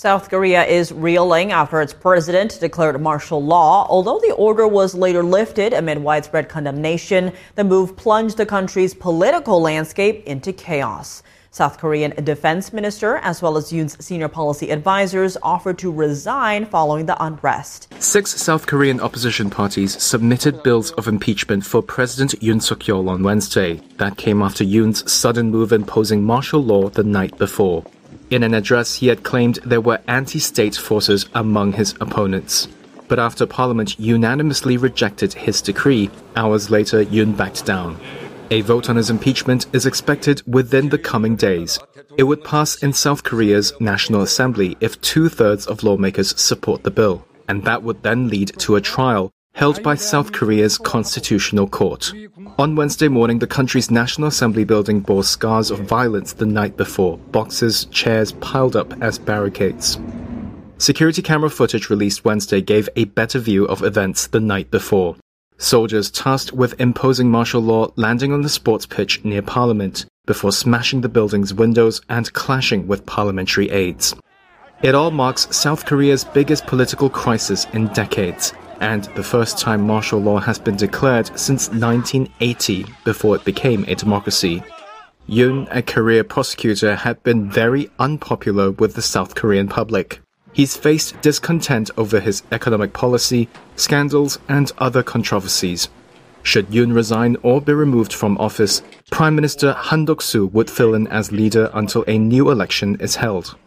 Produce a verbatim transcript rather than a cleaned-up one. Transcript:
South Korea is reeling after its president declared martial law. Although the order was later lifted amid widespread condemnation, the move plunged the country's political landscape into chaos. South Korean defense minister, as well as Yoon's senior policy advisors, offered to resign following the unrest. Six South Korean opposition parties submitted bills of impeachment for President Yoon Suk-yeol on Wednesday. That came after Yoon's sudden move imposing martial law the night before. In an address, he had claimed there were anti-state forces among his opponents. But after Parliament unanimously rejected his decree, hours later, Yoon backed down. A vote on his impeachment is expected within the coming days. It would pass in South Korea's National Assembly if two-thirds of lawmakers support the bill, and that would then lead to a trial held by South Korea's Constitutional Court. On Wednesday morning, the country's National Assembly building bore scars of violence the night before, boxes, chairs piled up as barricades. Security camera footage released Wednesday gave a better view of events the night before. Soldiers tasked with imposing martial law landing on the sports pitch near Parliament before smashing the building's windows and clashing with parliamentary aides. It all marks South Korea's biggest political crisis in decades, and the first time martial law has been declared since nineteen eighty, before it became a democracy. Yoon, a career prosecutor, had been very unpopular with the South Korean public. He's faced discontent over his economic policy, scandals, and other controversies. Should Yoon resign or be removed from office, Prime Minister Han Duck-soo would fill in as leader until a new election is held.